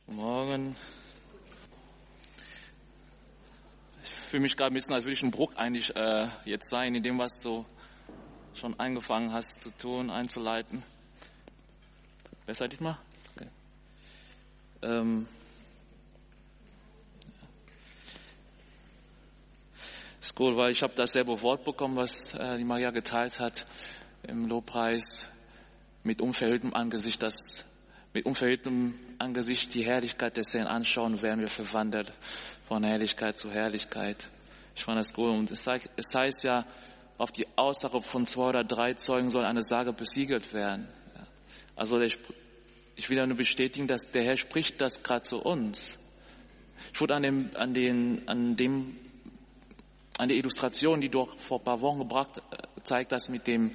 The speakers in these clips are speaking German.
Morgen. Ich fühle mich gerade ein bisschen, als würde ich einen Bruch eigentlich jetzt sein, in dem, was du schon angefangen hast zu tun, einzuleiten. Besser diesmal? Okay. Ist gut, weil ich habe dasselbe Wort bekommen, was die Maria geteilt hat im Lobpreis, mit unverhülltem Angesicht, mit unverhülltem Angesicht die Herrlichkeit des Herrn anschauen, werden wir verwandelt von Herrlichkeit zu Herrlichkeit. Ich fand das gut. Und es heißt ja, auf die Aussage von 2 oder 3 Zeugen soll eine Sage besiegelt werden. Ja. Also ich will ja nur bestätigen, dass der Herr spricht das gerade zu uns. Ich wurde an der Illustration, die du auch vor ein paar Wochen gebracht zeigt, das mit den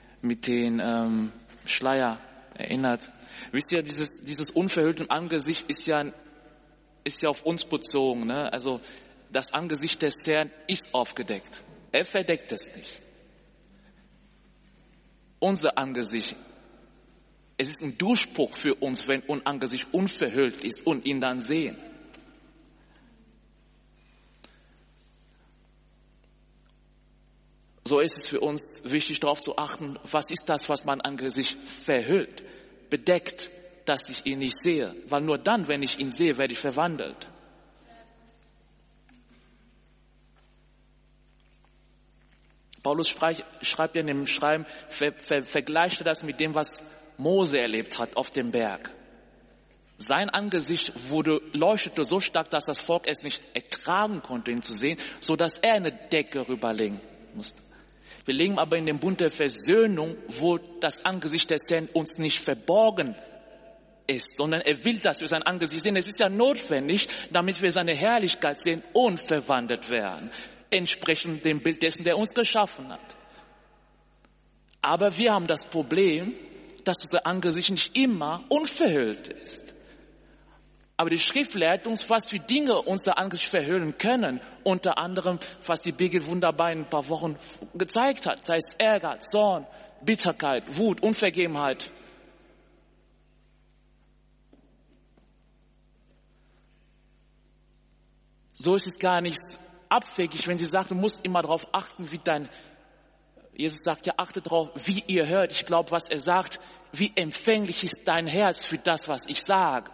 Schleier erinnert. Wisst ihr, dieses unverhüllte Angesicht ist ja auf uns bezogen, ne? Also das Angesicht des Herrn ist aufgedeckt. Er verdeckt es nicht. Unser Angesicht, es ist ein Durchbruch für uns, wenn unser Angesicht unverhüllt ist und ihn dann sehen. So ist es für uns wichtig, darauf zu achten, was ist das, was mein Angesicht verhüllt, bedeckt, dass ich ihn nicht sehe. Weil nur dann, wenn ich ihn sehe, werde ich verwandelt. Paulus schreibt ja in dem Schreiben, vergleichte das mit dem, was Mose erlebt hat auf dem Berg. Sein Angesicht leuchtete so stark, dass das Volk es nicht ertragen konnte, ihn zu sehen, so dass er eine Decke rüberlegen musste. Wir leben aber in dem Bund der Versöhnung, wo das Angesicht des Herrn uns nicht verborgen ist, sondern er will, dass wir sein Angesicht sehen. Es ist ja notwendig, damit wir seine Herrlichkeit sehen und verwandelt werden, entsprechend dem Bild dessen, der uns geschaffen hat. Aber wir haben das Problem, dass unser Angesicht nicht immer unverhüllt ist. Aber die Schrift lehrt uns, was für Dinge unser Angesicht verhüllen können. Unter anderem, was die Birgit wunderbar in ein paar Wochen gezeigt hat. Sei es Ärger, Zorn, Bitterkeit, Wut, Unvergebenheit. So ist es gar nicht abwegig, wenn sie sagt, du musst immer darauf achten, Jesus sagt ja, achte darauf, wie ihr hört. Ich glaube, was er sagt, wie empfänglich ist dein Herz für das, was ich sage.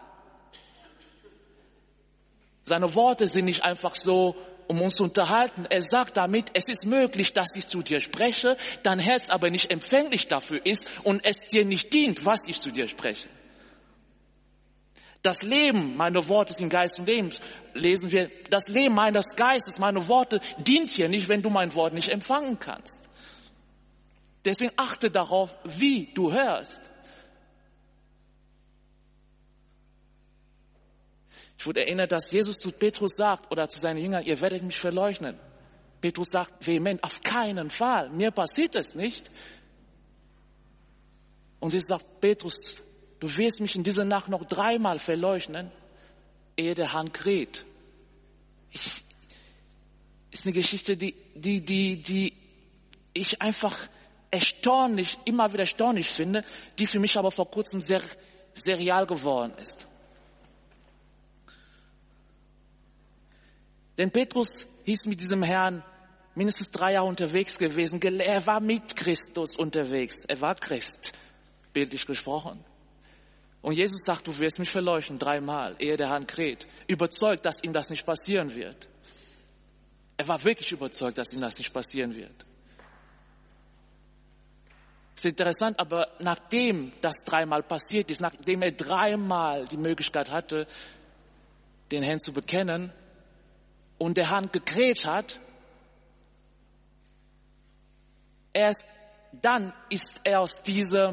Seine Worte sind nicht einfach so, um uns zu unterhalten. Er sagt damit, es ist möglich, dass ich zu dir spreche, dein Herz aber nicht empfänglich dafür ist und es dir nicht dient, was ich zu dir spreche. Das Leben, meine Worte sind Geist und Leben, lesen wir. Das Leben meines Geistes, meine Worte, dient dir nicht, wenn du mein Wort nicht empfangen kannst. Deswegen achte darauf, wie du hörst. Ich wurde erinnert, dass Jesus zu Petrus sagt oder zu seinen Jüngern, ihr werdet mich verleugnen. Petrus sagt vehement, auf keinen Fall, mir passiert es nicht. Und Jesus sagt, Petrus, du wirst mich in dieser Nacht noch 3-mal verleugnen, ehe der Hahn kräht. Ist eine Geschichte, die ich einfach immer wieder erstaunlich finde, die für mich aber vor kurzem sehr, sehr real geworden ist. Denn Petrus hieß mit diesem Herrn mindestens 3 Jahre unterwegs gewesen. Er war mit Christus unterwegs. Er war Christ, bildlich gesprochen. Und Jesus sagt, du wirst mich verleugnen 3-mal, ehe der Hahn kräht. Überzeugt, dass ihm das nicht passieren wird. Er war wirklich überzeugt, dass ihm das nicht passieren wird. Es ist interessant, aber nachdem das 3-mal passiert ist, nachdem er 3-mal die Möglichkeit hatte, den Herrn zu bekennen, und der Hahn gekräht hat, erst dann ist er aus diesem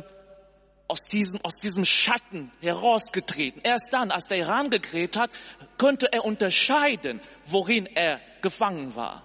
Schatten herausgetreten. Erst dann, als der Hahn gekräht hat, konnte er unterscheiden, worin er gefangen war.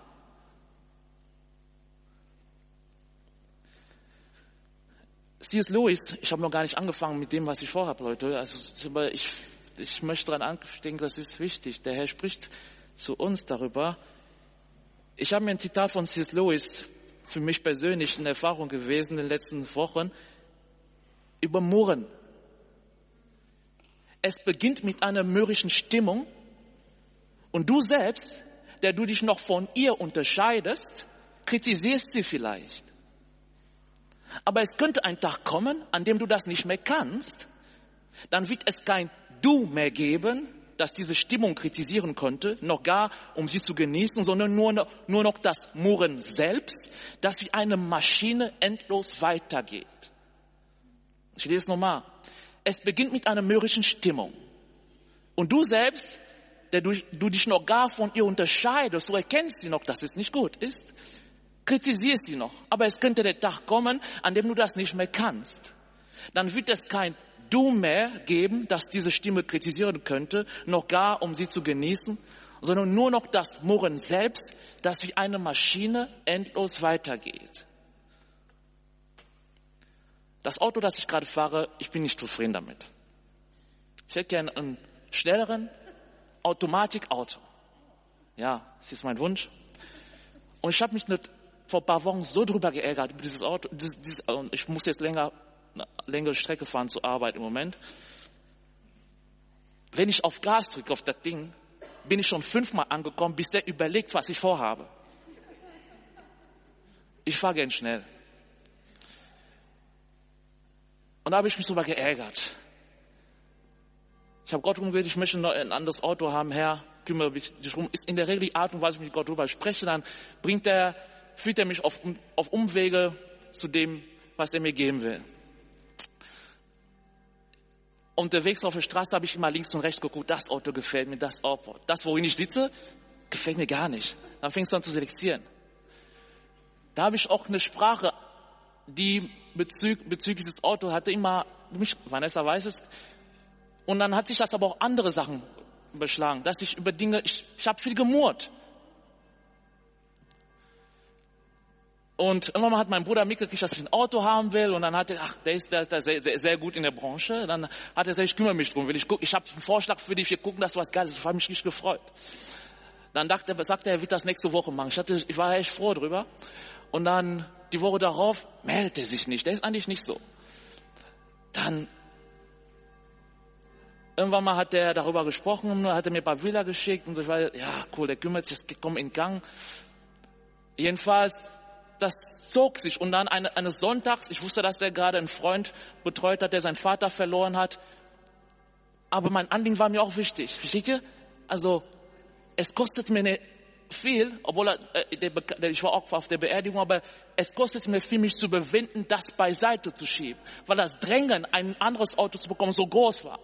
C.S. Lewis, ich habe noch gar nicht angefangen mit dem, was ich vorhabe, Leute. Also, ich möchte daran andenken, das ist wichtig. Der Herr spricht zu uns darüber. Ich habe mir ein Zitat von C.S. Lewis, für mich persönlich eine Erfahrung gewesen in den letzten Wochen, über Murren. Es beginnt mit einer mürrischen Stimmung und du selbst, der du dich noch von ihr unterscheidest, kritisierst sie vielleicht. Aber es könnte ein Tag kommen, an dem du das nicht mehr kannst. Dann wird es kein Du mehr geben, das diese Stimmung kritisieren könnte, noch gar, um sie zu genießen, sondern nur noch das Murren selbst, das wie eine Maschine endlos weitergeht. Ich lese es nochmal. Es beginnt mit einer mürrischen Stimmung. Und du selbst, der du dich noch gar von ihr unterscheidest, du erkennst sie noch, dass es nicht gut ist, kritisierst sie noch. Aber es könnte der Tag kommen, an dem du das nicht mehr kannst. Dann wird es kein Du mehr geben, das diese Stimme kritisieren könnte, noch gar, um sie zu genießen, sondern nur noch das Murren selbst, das wie eine Maschine endlos weitergeht. Das Auto, das ich gerade fahre, ich bin nicht zufrieden damit. Ich hätte gerne einen schnelleren Automatikauto. Ja, das ist mein Wunsch. Und ich habe mich vor ein paar Wochen so drüber geärgert, über dieses Auto. Ich muss jetzt längere Strecke fahren zur Arbeit im Moment. Wenn ich auf Gas drücke, auf das Ding, bin ich schon 5-mal angekommen, bis er überlegt, was ich vorhabe. Ich fahre gern schnell. Und da habe ich mich drüber geärgert. Ich habe Gott umgebetet, ich möchte noch ein anderes Auto haben, Herr, kümmere dich drum. Ist in der Regel die Art und Weise, wie ich mit Gott drüber spreche, dann führt er mich auf Umwege zu dem, was er mir geben will. Unterwegs auf der Straße habe ich immer links und rechts geguckt, das Auto gefällt mir, das Auto. Das, worin ich sitze, gefällt mir gar nicht. Dann fängst du an zu selektieren. Da habe ich auch eine Sprache, die bezüglich dieses Auto hatte immer, Vanessa weiß es, und dann hat sich das aber auch andere Sachen beschlagen, dass ich über Dinge, ich habe viel gemurrt. Und irgendwann mal hat mein Bruder mitgekriegt, dass ich ein Auto haben will, und dann hat er, der ist sehr gut in der Branche, dann hat er gesagt, ich kümmere mich drum, ich habe einen Vorschlag für dich, wir gucken, dass du was Geiles, ich habe mich nicht gefreut. Dann sagte er wird das nächste Woche machen. Ich war echt froh drüber. Und dann die Woche darauf meldet er sich nicht. Der ist eigentlich nicht so. Dann irgendwann mal hat er darüber gesprochen, hat er mir ein paar Bilder geschickt und so. Ich war, ja cool, der kümmert sich, das kommt in Gang. Jedenfalls, das zog sich. Und dann eines Sonntags, ich wusste, dass er gerade einen Freund betreut hat, der seinen Vater verloren hat. Aber mein Anliegen war mir auch wichtig. Versteht ihr? Also, es kostet mir nicht viel, obwohl ich war auch auf der Beerdigung, aber es kostet mir viel, mich zu überwinden, das beiseite zu schieben, weil das Drängen, ein anderes Auto zu bekommen, so groß war.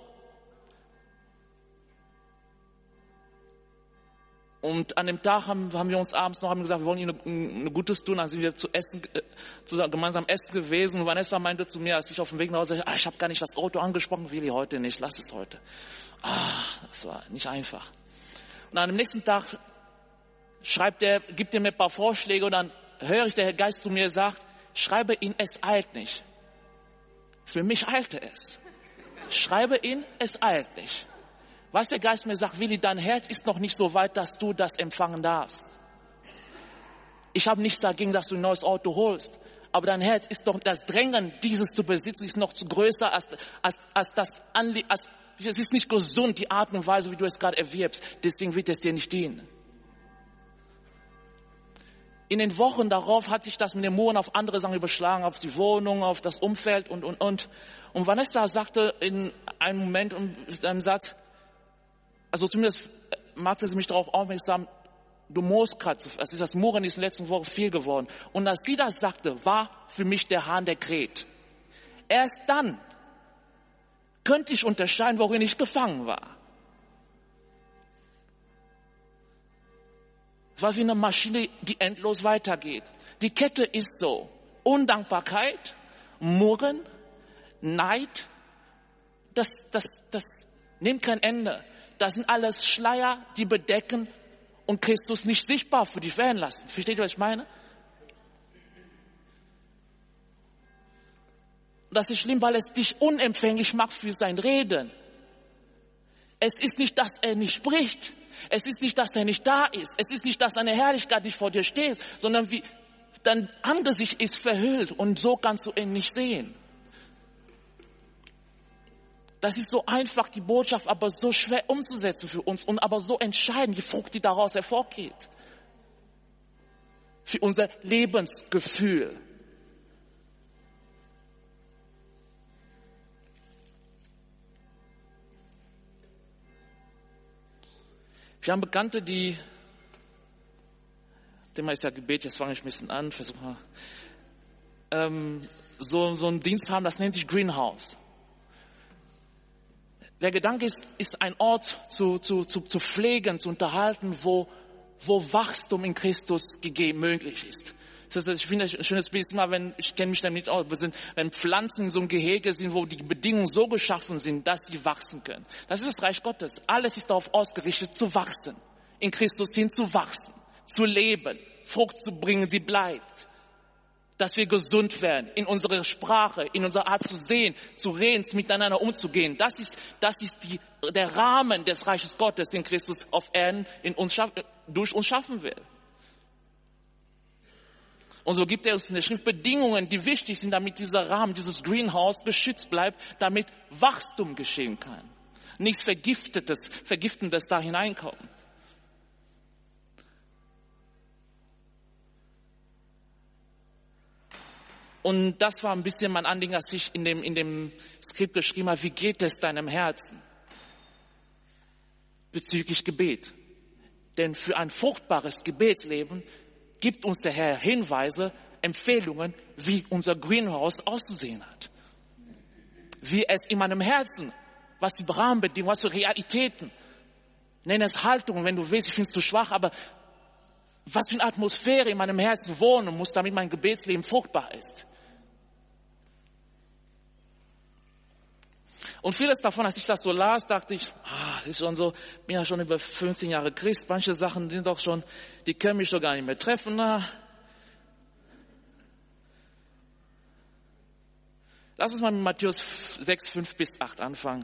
Und an dem Tag haben wir uns abends noch gesagt, wir wollen Ihnen ein Gutes tun. Dann sind wir gemeinsam essen gewesen. Und Vanessa meinte zu mir, als ich auf dem Weg nach Hause, ich habe gar nicht das Auto angesprochen, will ich heute nicht, lass es heute. Das war nicht einfach. Und an dem nächsten Tag gibt er mir ein paar Vorschläge, und dann höre ich, der Geist zu mir sagt, schreibe ihn, es eilt nicht. Für mich eilte es. Schreibe ihn, es eilt nicht. Was der Geist mir sagt, Willi, dein Herz ist noch nicht so weit, dass du das empfangen darfst. Ich habe nichts dagegen, dass du ein neues Auto holst. Aber dein Herz ist doch, das Drängen, dieses zu besitzen, ist noch zu größer als das Anliegen. Es ist nicht gesund, die Art und Weise, wie du es gerade erwirbst. Deswegen wird es dir nicht dienen. In den Wochen darauf hat sich das mit dem Murren auf andere Sachen überschlagen, auf die Wohnung, auf das Umfeld und. Und Vanessa sagte in einem Moment in einem Satz, also zumindest machte sie mich darauf aufmerksam, du musst gerade, es ist das Murren in diesen letzten Wochen viel geworden. Und als sie das sagte, war für mich der Hahn, der kräht. Erst dann könnte ich unterscheiden, worin ich gefangen war. Es war wie eine Maschine, die endlos weitergeht. Die Kette ist so. Undankbarkeit, Murren, Neid, das nimmt kein Ende. Das sind alles Schleier, die bedecken und Christus nicht sichtbar für dich werden lassen. Versteht ihr, was ich meine? Das ist schlimm, weil es dich unempfänglich macht für sein Reden. Es ist nicht, dass er nicht spricht. Es ist nicht, dass er nicht da ist. Es ist nicht, dass seine Herrlichkeit nicht vor dir steht, sondern wie dein Angesicht ist verhüllt und so kannst du ihn nicht sehen. Das ist so einfach, die Botschaft, aber so schwer umzusetzen für uns und aber so entscheidend, die Frucht, die daraus hervorgeht. Für unser Lebensgefühl. Wir haben Bekannte, Thema ist ja Gebet, jetzt fange ich ein bisschen an, versuche mal. So einen Dienst haben, das nennt sich Greenhouse. Der Gedanke ist ein Ort zu pflegen, zu unterhalten, wo Wachstum in Christus möglich ist. Ich finde ein schönes Bild ist immer, ich kenne mich damit nicht aus, wenn Pflanzen in so einem Gehege sind, wo die Bedingungen so geschaffen sind, dass sie wachsen können. Das ist das Reich Gottes. Alles ist darauf ausgerichtet, zu wachsen. In Christus hin zu wachsen, zu leben, Frucht zu bringen, sie bleibt. Dass wir gesund werden in unserer Sprache, in unserer Art zu sehen, zu reden, miteinander umzugehen. Das ist der Rahmen des Reiches Gottes, den Christus auf Erden durch uns schaffen will. Und so gibt er uns in der Schrift Bedingungen, die wichtig sind, damit dieser Rahmen, dieses Greenhouse geschützt bleibt, damit Wachstum geschehen kann. Nichts Vergiftendes da hineinkommt. Und das war ein bisschen mein Anliegen, das ich in dem Skript geschrieben habe. Wie geht es deinem Herzen bezüglich Gebet? Denn für ein fruchtbares Gebetsleben gibt uns der Herr Hinweise, Empfehlungen, wie unser Greenhouse auszusehen hat. Wie es in meinem Herzen, was für Rahmenbedingungen, was für Realitäten, nenn es Haltungen, wenn du willst, ich finde es zu schwach, aber was für eine Atmosphäre in meinem Herzen wohnen muss, damit mein Gebetsleben fruchtbar ist. Und vieles davon, als ich das so las, dachte ich, das ist schon so, bin ja schon über 15 Jahre Christ, manche Sachen sind doch schon, die können mich doch gar nicht mehr treffen. Lass uns mal mit Matthäus 6, 5 bis 8 anfangen.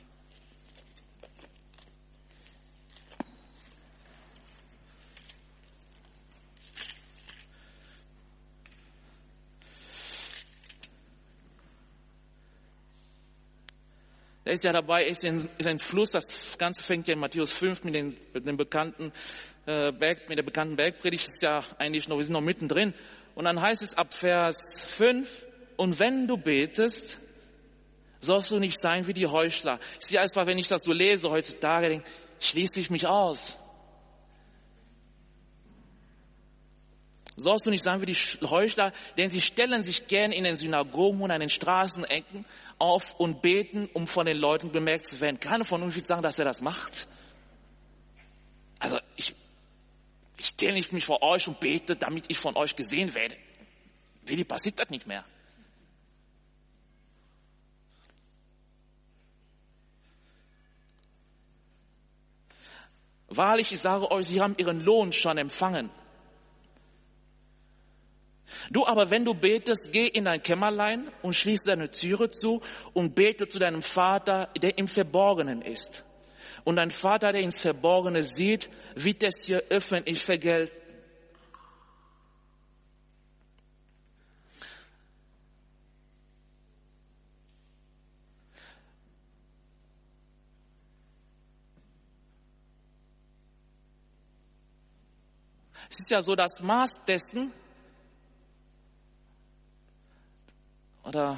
Er ist ja dabei, ist ein Fluss, das Ganze fängt ja in Matthäus 5 mit der bekannten Bergpredigt, ist ja eigentlich noch, wir sind noch mittendrin. Und dann heißt es ab Vers 5, und wenn du betest, sollst du nicht sein wie die Heuchler. Ich sehe erstmal, wenn ich das so lese heutzutage, denke schließe ich mich aus. Sollst du nicht sein wie die Heuchler, denn sie stellen sich gern in den Synagogen und an den Straßenecken auf und beten, um von den Leuten bemerkt zu werden. Keiner von uns wird sagen, dass er das macht. Also ich stelle mich vor euch und bete, damit ich von euch gesehen werde. Wie passiert das nicht mehr? Wahrlich, ich sage euch, sie haben ihren Lohn schon empfangen. Du aber, wenn du betest, geh in dein Kämmerlein und schließ deine Türe zu und bete zu deinem Vater, der im Verborgenen ist. Und dein Vater, der ins Verborgene sieht, wird es dir öffentlich vergelten. Es ist ja so, das Maß dessen, oder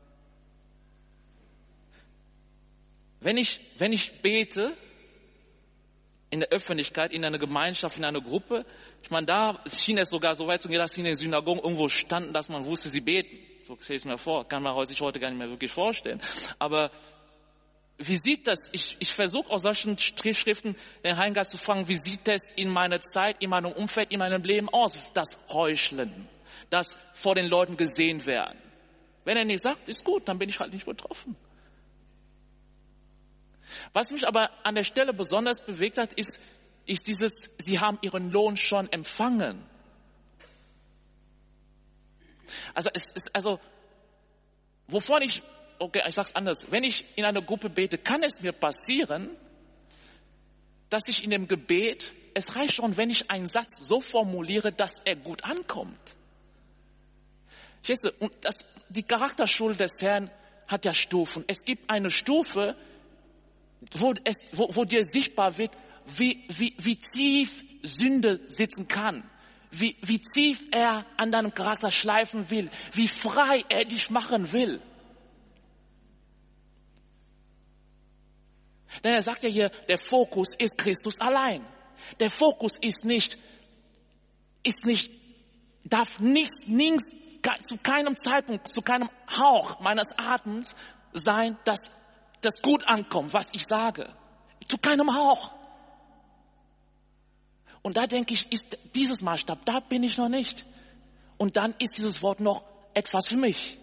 wenn ich bete in der Öffentlichkeit, in einer Gemeinschaft, in einer Gruppe, ich meine, da schien es sogar so weit zu gehen, dass sie in den Synagogen irgendwo standen, dass man wusste, sie beten. So stelle ich es mir vor, kann man sich heute gar nicht mehr wirklich vorstellen. Aber wie sieht das, ich versuche aus solchen Schriften den Heiligen Geist zu fragen, wie sieht das in meiner Zeit, in meinem Umfeld, in meinem Leben aus, das Heucheln, das vor den Leuten gesehen werden. Wenn er nicht sagt, ist gut, dann bin ich halt nicht betroffen. Was mich aber an der Stelle besonders bewegt hat, ist dieses, sie haben ihren Lohn schon empfangen. Wovon ich sag's anders, wenn ich in einer Gruppe bete, kann es mir passieren, dass ich in dem Gebet, es reicht schon, wenn ich einen Satz so formuliere, dass er gut ankommt. Und die Charakterschule des Herrn hat ja Stufen. Es gibt eine Stufe, wo dir sichtbar wird, wie tief Sünde sitzen kann. Wie tief er an deinem Charakter schleifen will. Wie frei er dich machen will. Denn er sagt ja hier, der Fokus ist Christus allein. Der Fokus darf nichts, zu keinem Zeitpunkt, zu keinem Hauch meines Atems sein, dass das gut ankommt, was ich sage. Zu keinem Hauch. Und da denke ich, ist dieses Maßstab, da bin ich noch nicht. Und dann ist dieses Wort noch etwas für mich.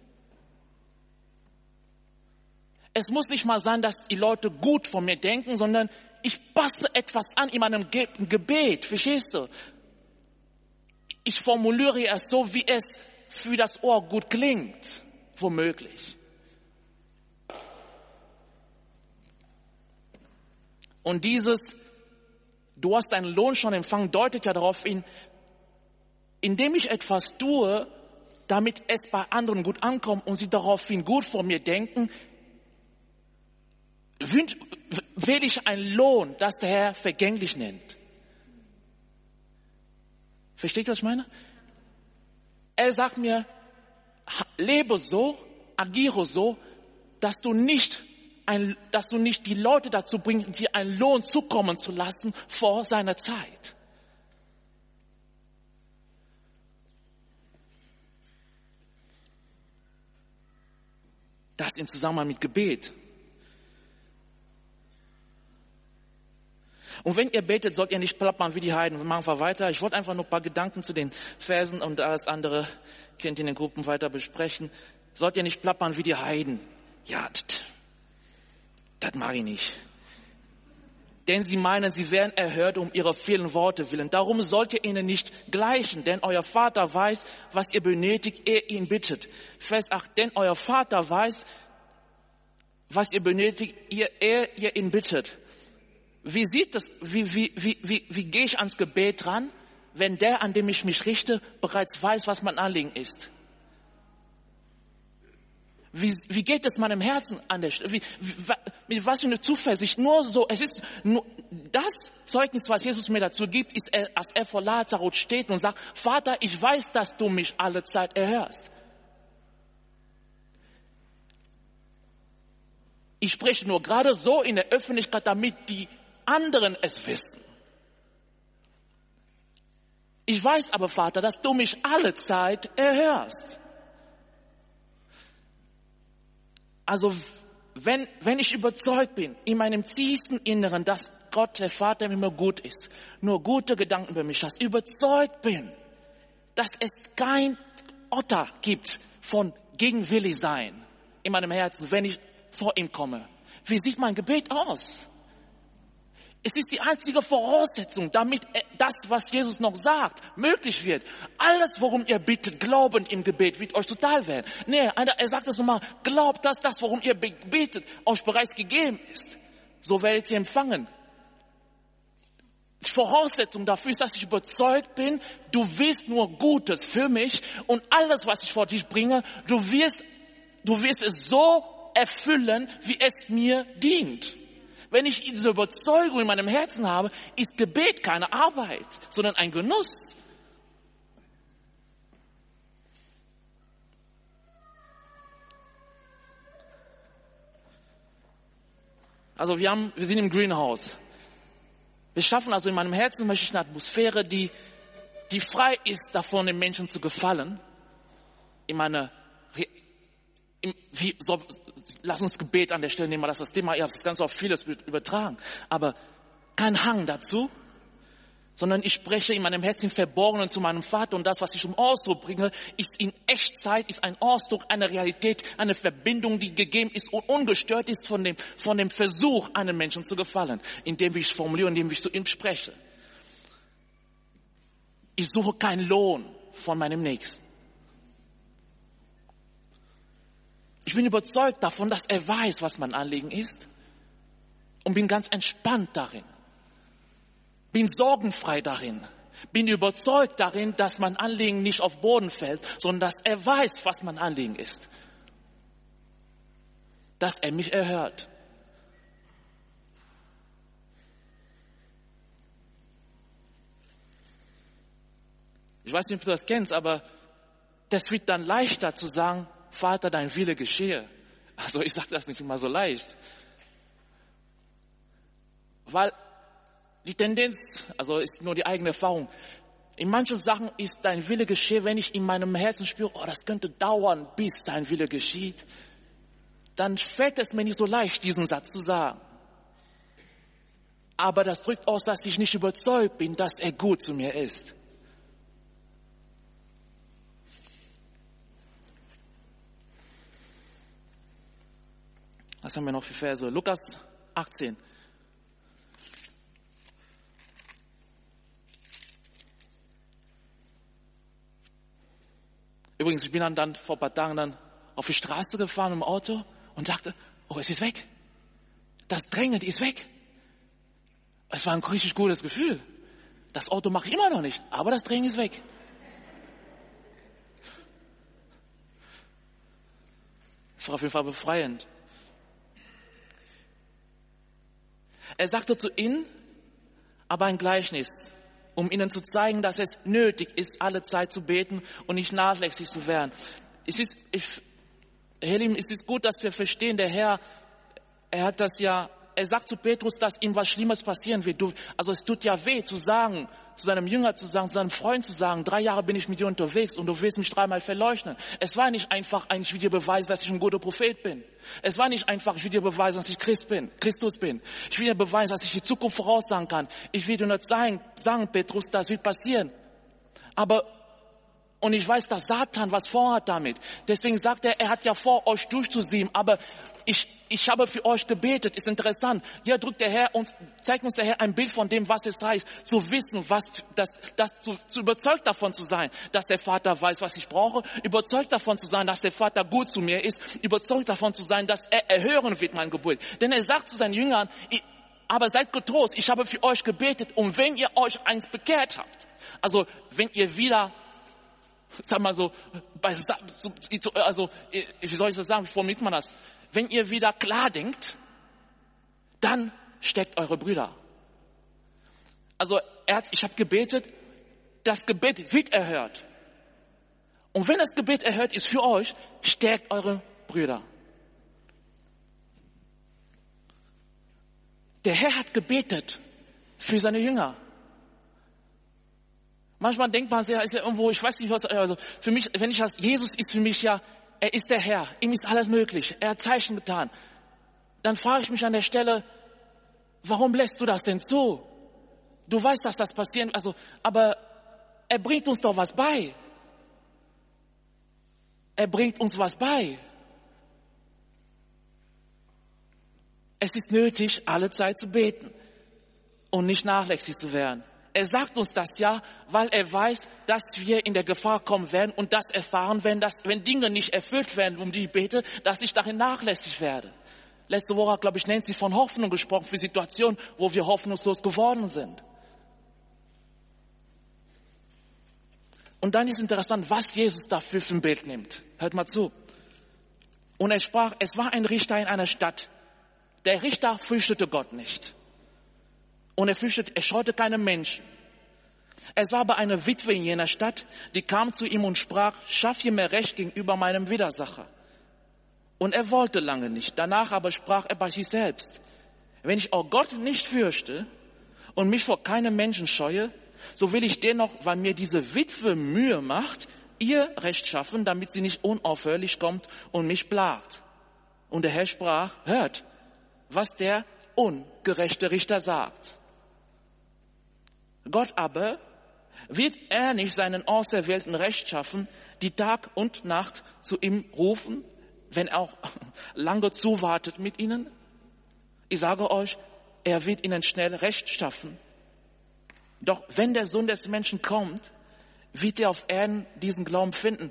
Es muss nicht mal sein, dass die Leute gut von mir denken, sondern ich passe etwas an in meinem Gebet. Verstehst du? Ich formuliere es so, wie es für das Ohr gut klingt. Womöglich. Und dieses, du hast deinen Lohn schon empfangen, deutet ja darauf hin, indem ich etwas tue, damit es bei anderen gut ankommt und sie daraufhin gut von mir denken, will ich einen Lohn, das der Herr vergänglich nennt. Versteht ihr, was ich meine? Er sagt mir, lebe so, agiere so, dass du nicht die Leute dazu bringst, dir einen Lohn zukommen zu lassen vor seiner Zeit. Das im Zusammenhang mit Gebet. Und wenn ihr betet, sollt ihr nicht plappern wie die Heiden. Wir machen einfach weiter. Ich wollte einfach nur ein paar Gedanken zu den Versen und alles andere könnt ihr in den Gruppen weiter besprechen. Sollt ihr nicht plappern wie die Heiden. Ja, das mag ich nicht. Denn sie meinen, sie werden erhört um ihre vielen Worte willen. Darum sollt ihr ihnen nicht gleichen, denn euer Vater weiß, was ihr benötigt, ehe ihn bittet. Vers 8, denn euer Vater weiß, was ihr benötigt, ehe ihr ihn bittet. Wie sieht das, wie gehe ich ans Gebet ran, wenn der, an dem ich mich richte, bereits weiß, was mein Anliegen ist? Wie geht es meinem Herzen an der Stelle? Mit was für eine Zuversicht? Nur so, es ist nur das Zeugnis, was Jesus mir dazu gibt, ist, als er vor Lazarus steht und sagt, Vater, ich weiß, dass du mich alle Zeit erhörst. Ich spreche nur gerade so in der Öffentlichkeit, damit die anderen es wissen. Ich weiß aber, Vater, dass du mich alle Zeit erhörst. Also, wenn ich überzeugt bin, in meinem tiefsten Inneren, dass Gott, der Vater, im Himmel gut ist, nur gute Gedanken über mich hast, überzeugt bin, dass es kein Otter gibt von gegenwillig sein in meinem Herzen, wenn ich vor ihm komme. Wie sieht mein Gebet aus? Es ist die einzige Voraussetzung, damit das, was Jesus noch sagt, möglich wird. Alles, worum ihr bittet, glaubend im Gebet, wird euch total werden. Nee, er sagt es nochmal, glaubt, dass das, worum ihr betet, euch bereits gegeben ist. So werdet ihr empfangen. Die Voraussetzung dafür ist, dass ich überzeugt bin, du willst nur Gutes für mich und alles, was ich vor dich bringe, du wirst es so erfüllen, wie es mir dient. Wenn ich diese Überzeugung in meinem Herzen habe, ist Gebet keine Arbeit, sondern ein Genuss. Also wir sind im Greenhouse. Wir schaffen also in meinem Herzen, möchte ich eine Atmosphäre, die frei ist, davon den Menschen zu gefallen. Lass uns Gebet an der Stelle nehmen, das Thema, ihr habt das Ganze auf vieles übertragen, aber kein Hang dazu, sondern ich spreche in meinem Herzen Verborgenen zu meinem Vater und das, was ich zum Ausdruck bringe, ist in Echtzeit, ist ein Ausdruck, eine Realität, eine Verbindung, die gegeben ist und ungestört ist von dem Versuch, einem Menschen zu gefallen, indem ich es formuliere, indem ich zu ihm spreche. Ich suche keinen Lohn von meinem Nächsten. Ich bin überzeugt davon, dass er weiß, was mein Anliegen ist und bin ganz entspannt darin. Bin sorgenfrei darin. Bin überzeugt darin, dass mein Anliegen nicht auf Boden fällt, sondern dass er weiß, was mein Anliegen ist. dass er mich erhört. Ich weiß nicht, ob du das kennst, aber das wird dann leichter zu sagen, Vater, dein Wille geschehe. Also ich sage das nicht immer so leicht. Weil die Tendenz, also ist nur die eigene Erfahrung, in manchen Sachen ist dein Wille geschehe, wenn ich in meinem Herzen spüre, oh, das könnte dauern, bis dein Wille geschieht, dann fällt es mir nicht so leicht, diesen Satz zu sagen. Aber das drückt aus, dass ich nicht überzeugt bin, dass er gut zu mir ist. Was haben wir noch für Verse? Lukas 18. Übrigens, ich bin dann vor ein paar Tagen dann auf die Straße gefahren im Auto und dachte, oh, es ist weg. Das Drängen ist weg. Es war ein richtig gutes Gefühl. Das Auto mache ich immer noch nicht, aber das Drängen ist weg. Es war auf jeden Fall befreiend. Er sagte zu ihnen aber ein Gleichnis, um ihnen zu zeigen, dass es nötig ist, alle Zeit zu beten und nicht nachlässig zu werden. Es ist gut, dass wir verstehen, der Herr, er sagt zu Petrus, dass ihm was Schlimmes passieren wird. Also es tut ja weh zu sagen, zu seinem Jünger zu sagen, zu seinem Freund zu sagen, 3 Jahre bin ich mit dir unterwegs und du willst mich 3-mal verleugnen. Es war nicht einfach, ich will dir beweisen, dass ich ein guter Prophet bin. Es war nicht einfach, ich will dir beweisen, dass ich Christus bin. Ich will dir beweisen, dass ich die Zukunft voraussagen kann. Ich will dir nur sagen, Petrus, das wird passieren. Und ich weiß, dass Satan was vorhat damit. Deswegen sagt er hat ja vor, euch durchzusieben, aber ich habe für euch gebetet. Ist interessant. Hier zeigt uns der Herr ein Bild von dem, was es heißt, zu wissen, zu überzeugt davon zu sein, dass der Vater weiß, was ich brauche, überzeugt davon zu sein, dass der Vater gut zu mir ist, überzeugt davon zu sein, dass er erhören wird mein Gebet. Denn er sagt zu seinen Jüngern, aber seid getrost, ich habe für euch gebetet, und wenn ihr euch eins bekehrt habt, also wenn ihr wieder, sag mal so, also wie soll ich das sagen, wie formuliert man das? Wenn ihr wieder klar denkt, dann stärkt eure Brüder. Also ich habe gebetet, das Gebet wird erhört. Und wenn das Gebet erhört ist für euch, stärkt eure Brüder. Der Herr hat gebetet für seine Jünger. Manchmal denkt man, er ist ja irgendwo, ich weiß nicht was, also für mich, Jesus ist für mich ja, er ist der Herr, ihm ist alles möglich, er hat Zeichen getan. Dann frage ich mich an der Stelle, warum lässt du das denn zu? Du weißt, dass das passieren, aber er bringt uns doch was bei. Er bringt uns was bei. Es ist nötig, alle Zeit zu beten und nicht nachlässig zu werden. Er sagt uns das ja, weil er weiß, dass wir in der Gefahr kommen werden und das erfahren werden, dass wenn Dinge nicht erfüllt werden, um die ich bete, dass ich darin nachlässig werde. Letzte Woche hat, glaube ich, Nancy von Hoffnung gesprochen für Situationen, wo wir hoffnungslos geworden sind. Und dann ist interessant, was Jesus dafür für ein Bild nimmt. Hört mal zu. Und er sprach, es war ein Richter in einer Stadt. Der Richter fürchtete Gott nicht. Und er scheute keinen Menschen. Es war aber eine Witwe in jener Stadt, die kam zu ihm und sprach, schaffe mir Recht gegenüber meinem Widersacher. Und er wollte lange nicht. Danach aber sprach er bei sich selbst, wenn ich auch Gott nicht fürchte und mich vor keinem Menschen scheue, so will ich dennoch, weil mir diese Witwe Mühe macht, ihr Recht schaffen, damit sie nicht unaufhörlich kommt und mich plagt. Und der Herr sprach, hört, was der ungerechte Richter sagt. Gott aber wird er nicht seinen Auserwählten Recht schaffen, die Tag und Nacht zu ihm rufen, wenn er auch lange zuwartet mit ihnen? Ich sage euch, er wird ihnen schnell Recht schaffen. Doch wenn der Sohn des Menschen kommt, wird er auf Erden diesen Glauben finden.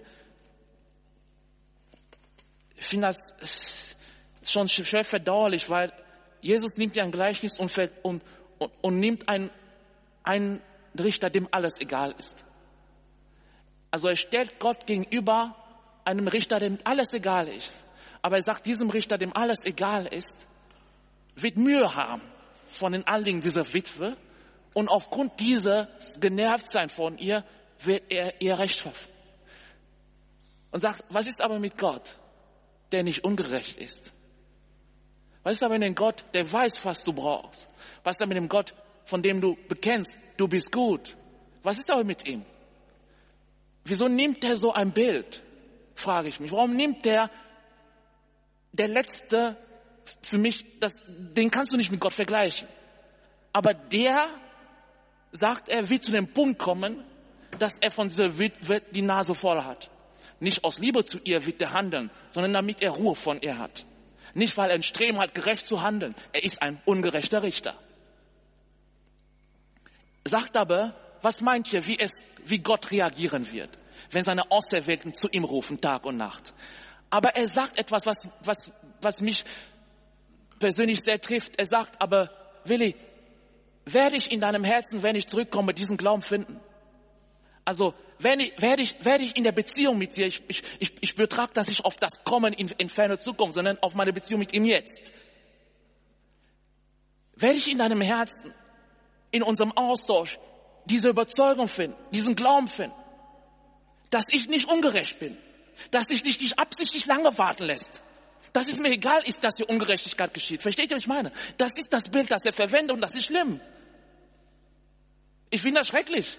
Ich finde das schon schwer verdauerlich, weil Jesus nimmt ja ein Gleichnis und nimmt einen Richter, dem alles egal ist. Also er stellt Gott gegenüber einem Richter, dem alles egal ist. Aber er sagt, diesem Richter, dem alles egal ist, wird Mühe haben von den Anliegen dieser Witwe. Und aufgrund dieses Genervtsein von ihr wird er ihr Recht verschaffen. Und sagt, was ist aber mit Gott, der nicht ungerecht ist? Was ist aber mit dem Gott, der weiß, was du brauchst? Was ist aber mit dem Gott, von dem du bekennst, du bist gut? Was ist aber mit ihm? Wieso nimmt er so ein Bild? Frage ich mich. Warum nimmt der Letzte für mich, den kannst du nicht mit Gott vergleichen. Aber der, sagt er, wird zu dem Punkt kommen, dass er von dieser Witwe die Nase voll hat. Nicht aus Liebe zu ihr wird er handeln, sondern damit er Ruhe von ihr hat. Nicht, weil er ein Streben hat, gerecht zu handeln. Er ist ein ungerechter Richter. Sagt aber, was meint ihr, wie Gott reagieren wird, wenn seine Auserwählten zu ihm rufen, Tag und Nacht? Aber er sagt etwas, was mich persönlich sehr trifft. Er sagt aber, Willi, werde ich in deinem Herzen, wenn ich zurückkomme, diesen Glauben finden? Also werde ich in der Beziehung mit dir, ich betrage das nicht auf das Kommen in ferne Zukunft, sondern auf meine Beziehung mit ihm jetzt. Werde ich in deinem Herzen, in unserem Austausch, diese Überzeugung finden, diesen Glauben finden, dass ich nicht ungerecht bin, dass ich nicht dich absichtlich lange warten lässt, dass es mir egal ist, dass hier Ungerechtigkeit geschieht. Versteht ihr, was ich meine? Das ist das Bild, das er verwendet und das ist schlimm. Ich finde das schrecklich.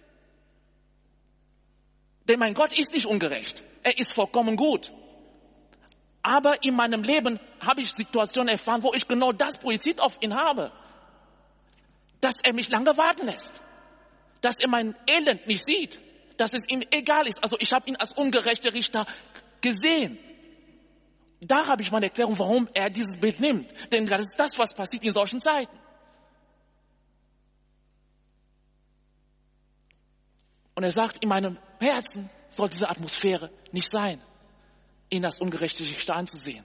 Denn mein Gott ist nicht ungerecht. Er ist vollkommen gut. Aber in meinem Leben habe ich Situationen erfahren, wo ich genau das projiziert auf ihn habe. Dass er mich lange warten lässt. Dass er mein Elend nicht sieht. Dass es ihm egal ist. Also ich habe ihn als ungerechter Richter gesehen. Da habe ich meine Erklärung, warum er dieses Bild nimmt. Denn das ist das, was passiert in solchen Zeiten. Und er sagt, in meinem Herzen soll diese Atmosphäre nicht sein, in das ungerechte Richter anzusehen.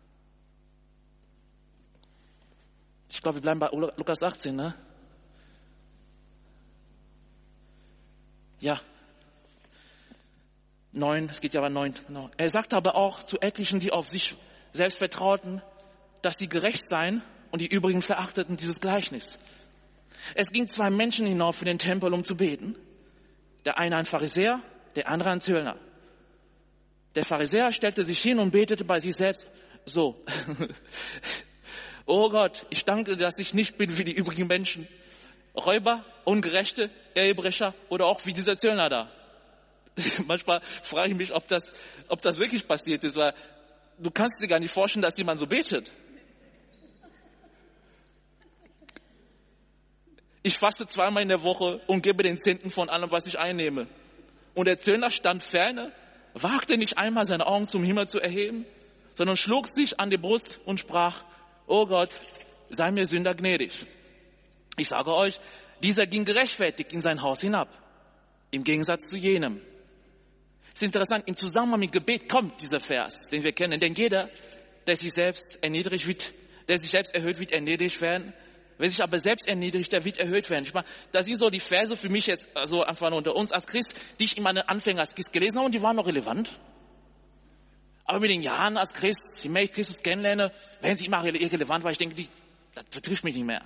Ich glaube, wir bleiben bei Lukas 18, ne? Ja. 9, es geht ja aber 9, genau. Er sagt aber auch zu etlichen, die auf sich selbst vertrauten, dass sie gerecht seien und die übrigen verachteten dieses Gleichnis. Es ging 2 Menschen hinauf in den Tempel, um zu beten. Der eine ein Pharisäer, der andere ein Zöllner. Der Pharisäer stellte sich hin und betete bei sich selbst so. Oh Gott, ich danke dir, dass ich nicht bin wie die übrigen Menschen. Räuber, Ungerechte, Ehebrecher oder auch wie dieser Zöllner da. Manchmal frage ich mich, ob das wirklich passiert ist, weil du kannst dir gar nicht vorstellen, dass jemand so betet. Ich faste 2-mal in der Woche und gebe den Zehnten von allem, was ich einnehme. Und der Zöllner stand ferne, wagte nicht einmal seine Augen zum Himmel zu erheben, sondern schlug sich an die Brust und sprach, oh Gott, sei mir Sünder gnädig. Ich sage euch, dieser ging gerechtfertigt in sein Haus hinab, im Gegensatz zu jenem. Es ist interessant, im Zusammenhang mit Gebet kommt dieser Vers, den wir kennen. Denn jeder, der sich selbst erniedrigt wird, der sich selbst erhöht, wird erniedrigt werden. Wer sich aber selbst erniedrigt, der wird erhöht werden. Ich meine, das sind so die Verse für mich jetzt, also einfach nur unter uns als Christ, die ich in meinen Anfängen als Christ gelesen habe und die waren noch relevant. Aber mit den Jahren als Christ, je mehr ich Christus kennenlerne, werden sie immer irrelevant, weil ich denke, das betrifft mich nicht mehr.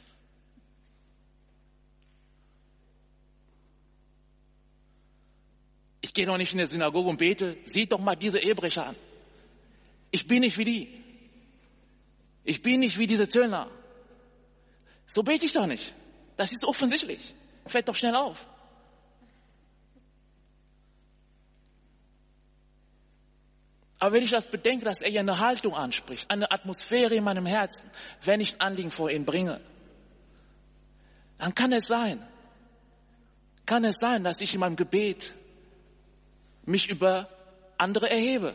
Ich gehe doch nicht in die Synagoge und bete, seht doch mal diese Ehebrecher an. Ich bin nicht wie die. Ich bin nicht wie diese Zöllner. So bete ich doch nicht. Das ist offensichtlich. Fällt doch schnell auf. Aber wenn ich das bedenke, dass er ja eine Haltung anspricht, eine Atmosphäre in meinem Herzen, wenn ich ein Anliegen vor ihn bringe, dann kann es sein, dass ich in meinem Gebet mich über andere erhebe.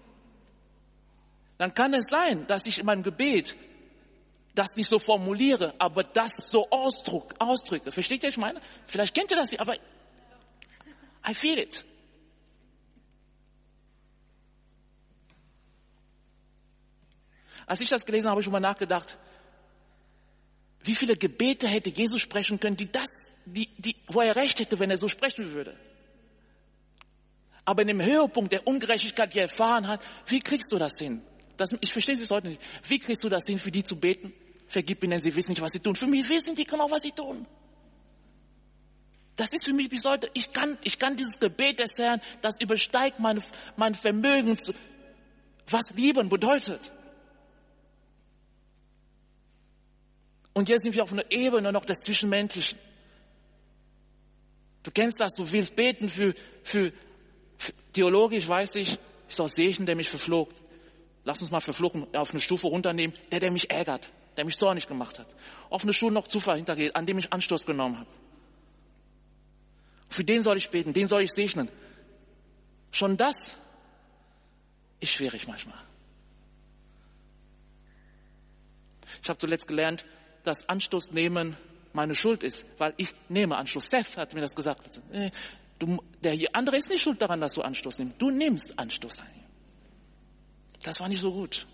Dann kann es sein, dass ich in meinem Gebet das nicht so formuliere, aber das so ausdrücke. Versteht ihr, was ich meine? Vielleicht kennt ihr das nicht, aber I feel it. Als ich das gelesen habe, habe ich schon mal nachgedacht, wie viele Gebete hätte Jesus sprechen können, wo er recht hätte, wenn er so sprechen würde. Aber in dem Höhepunkt der Ungerechtigkeit, die er erfahren hat, wie kriegst du das hin? Ich verstehe es bis heute nicht. Wie kriegst du das hin, für die zu beten? Vergib ihnen, sie wissen nicht, was sie tun. Für mich wissen die genau, was sie tun. Das ist für mich bis heute, ich kann dieses Gebet des Herrn, das übersteigt mein Vermögen, was Lieben bedeutet. Und jetzt sind wir auf einer Ebene noch des Zwischenmenschlichen. Du kennst das, du willst beten für theologisch weiß ich soll Segen, der mich verflucht. Lass uns mal verfluchen, auf eine Stufe runternehmen, der mich ärgert, der mich zornig gemacht hat. Auf eine Stufe noch Zufall hintergeht, an dem ich Anstoß genommen habe. Für den soll ich beten, den soll ich segnen. Schon das ist schwierig manchmal. Ich habe zuletzt gelernt, dass Anstoß nehmen meine Schuld ist, weil ich nehme Anstoß. Seth hat mir das gesagt. Der andere ist nicht schuld daran, dass du Anstoß nimmst. Du nimmst Anstoß an ihm. Das war nicht so gut.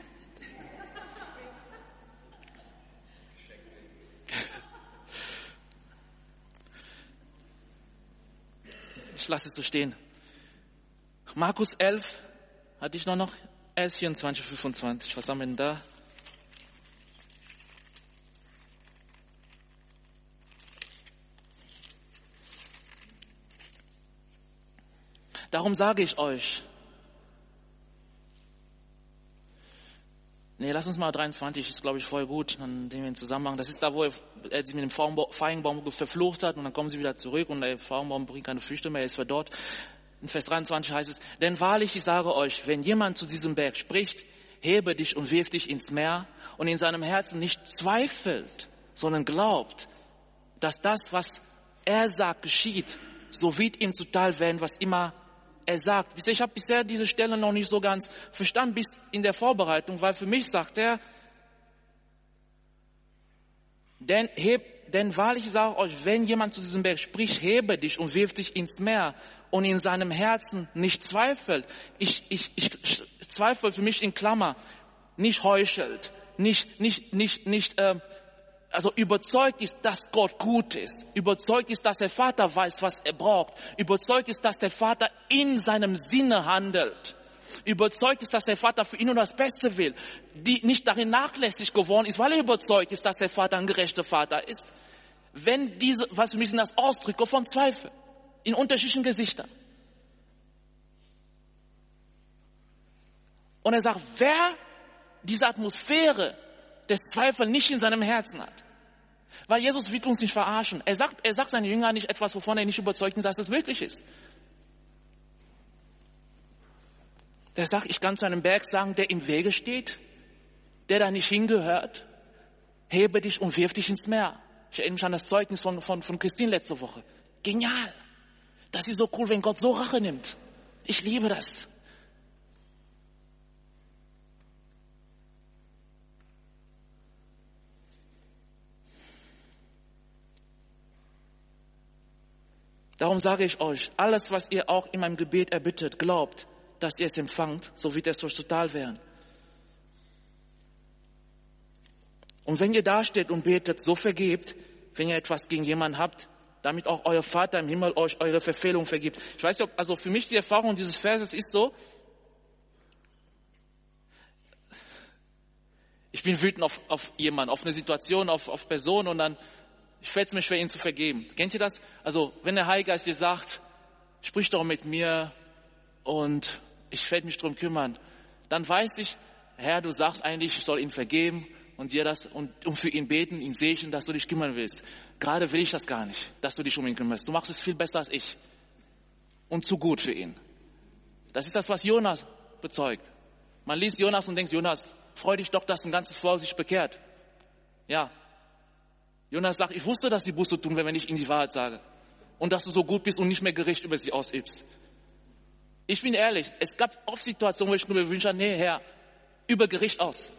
Ich lasse es so stehen. Markus 11 hatte ich noch. 11, 24, 25. Was haben wir denn da? Darum sage ich euch. Nee, lass uns mal 23, ist glaube ich voll gut, dann sehen wir den Zusammenhang. Das ist da, wo er sich mit dem Feigenbaum verflucht hat und dann kommen sie wieder zurück und der Feigenbaum bringt keine Früchte mehr, er ist verdorrt. In Vers 23 heißt es, denn wahrlich, ich sage euch, wenn jemand zu diesem Berg spricht, hebe dich und wirf dich ins Meer und in seinem Herzen nicht zweifelt, sondern glaubt, dass das, was er sagt, geschieht, so wird ihm zuteil werden, was immer er sagt. Ich habe bisher diese Stelle noch nicht so ganz verstanden, bis in der Vorbereitung, weil für mich sagt er, denn wahrlich sage euch, wenn jemand zu diesem Berg spricht, hebe dich und wirf dich ins Meer und in seinem Herzen nicht zweifelt. Ich zweifle für mich in Klammer, nicht heuchelt, also überzeugt ist, dass Gott gut ist. Überzeugt ist, dass der Vater weiß, was er braucht. Überzeugt ist, dass der Vater in seinem Sinne handelt. Überzeugt ist, dass der Vater für ihn nur das Beste will. Die nicht darin nachlässig geworden ist, weil er überzeugt ist, dass der Vater ein gerechter Vater ist. Was für mich sind das Ausdrücke von Zweifel. In unterschiedlichen Gesichtern. Und er sagt, wer diese Atmosphäre des Zweifels nicht in seinem Herzen hat. Weil Jesus wird uns nicht verarschen. Er sagt seinen Jüngern nicht etwas, wovon er nicht überzeugt ist, dass es wirklich ist. Der sagt, ich kann zu einem Berg sagen, der im Wege steht, der da nicht hingehört, hebe dich und wirf dich ins Meer. Ich erinnere mich an das Zeugnis von Christine letzte Woche. Genial. Das ist so cool, wenn Gott so Rache nimmt. Ich liebe das. Darum sage ich euch, alles, was ihr auch in meinem Gebet erbittet, glaubt, dass ihr es empfangt, so wird es euch total werden. Und wenn ihr dasteht und betet, so vergebt, wenn ihr etwas gegen jemanden habt, damit auch euer Vater im Himmel euch eure Verfehlung vergibt. Ich weiß nicht, also für mich die Erfahrung dieses Verses ist so, ich bin wütend auf jemanden, auf eine Situation, auf Personen und dann fällt es mir schwer, ihn zu vergeben. Kennt ihr das? Also, wenn der Heilige Geist dir sagt, sprich doch mit mir und ich werde mich drum kümmern, dann weiß ich, Herr, du sagst eigentlich, ich soll ihm vergeben und dir das und für ihn beten, ihn segnen, dass du dich kümmern willst. Gerade will ich das gar nicht, dass du dich um ihn kümmerst. Du machst es viel besser als ich und zu gut für ihn. Das ist das, was Jonas bezeugt. Man liest Jonas und denkt, Jonas, freu dich doch, dass ein ganzes Volk sich bekehrt. Ja. Jonas sagt, ich wusste, dass sie Buße tun, wenn ich ihnen die Wahrheit sage. Und dass du so gut bist und nicht mehr Gericht über sie ausübst. Ich bin ehrlich, es gab oft Situationen, wo ich nur gewünscht habe, nee, Herr, über Gericht aus.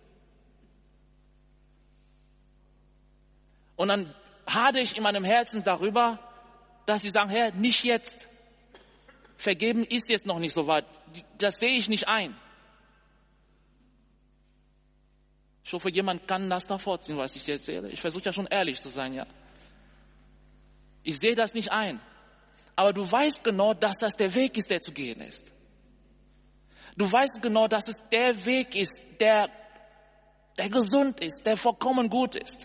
Und dann hadere ich in meinem Herzen darüber, dass sie sagen, Herr, nicht jetzt. Vergeben ist jetzt noch nicht so weit. Das sehe ich nicht ein. Ich hoffe, jemand kann das nachvollziehen, was ich dir erzähle. Ich versuche ja schon ehrlich zu sein, ja. Ich sehe das nicht ein. Aber du weißt genau, dass das der Weg ist, der zu gehen ist. Du weißt genau, dass es der Weg ist, der gesund ist, der vollkommen gut ist.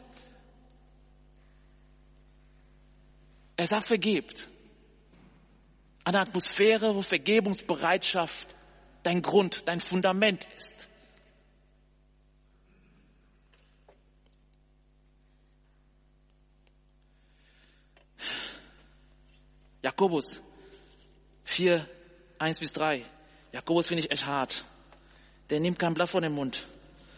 Er sagt, vergebt. Eine Atmosphäre, wo Vergebungsbereitschaft dein Grund, dein Fundament ist. Jakobus 4, 1-3. Jakobus finde ich echt hart. Der nimmt kein Blatt vor den Mund.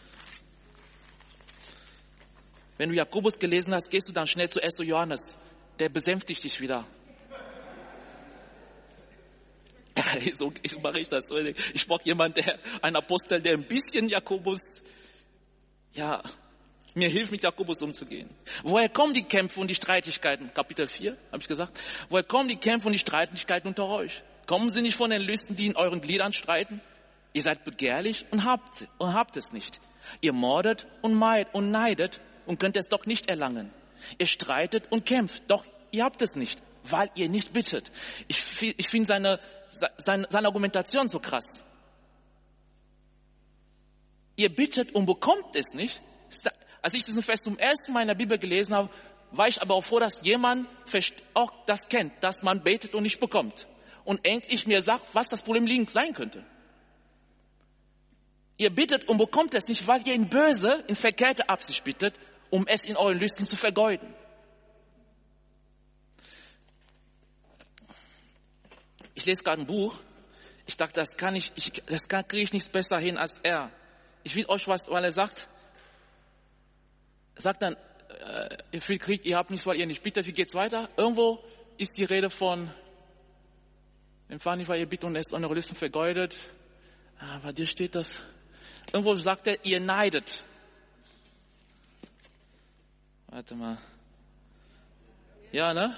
Wenn du Jakobus gelesen hast, gehst du dann schnell zu 1. Johannes. Der besänftigt dich wieder. So mache ich das. Ich brauche jemanden, ein Apostel, der ein bisschen Jakobus, mir hilft, mit Jakobus umzugehen. Woher kommen die Kämpfe und die Streitigkeiten? Kapitel 4, habe ich gesagt. Woher kommen die Kämpfe und die Streitigkeiten unter euch? Kommen sie nicht von den Lüsten, die in euren Gliedern streiten? Ihr seid begehrlich und habt es nicht. Ihr mordet und neidet und könnt es doch nicht erlangen. Ihr streitet und kämpft, doch ihr habt es nicht, weil ihr nicht bittet. Ich finde seine Argumentation so krass. Ihr bittet und bekommt es nicht. Als ich diesen Vers zum ersten Mal in der Bibel gelesen habe, war ich aber auch froh, dass jemand auch das kennt, dass man betet und nicht bekommt. Und endlich mir sagt, was das Problem sein könnte. Ihr bittet und bekommt es nicht, weil ihr in böse, in verkehrte Absicht bittet, um es in euren Lüsten zu vergeuden. Ich lese gerade ein Buch. Ich dachte, das kriege ich nichts besser hin als er. Ich will euch was, weil er sagt dann, ihr viel Krieg, ihr habt nichts, weil ihr nicht bittet. Wie geht's weiter? Irgendwo ist die Rede von, empfangt nicht, weil ihr bittet und es eure Listen vergeudet. Bei dir steht das. Irgendwo sagt er, ihr neidet. Warte mal. Ja, ne?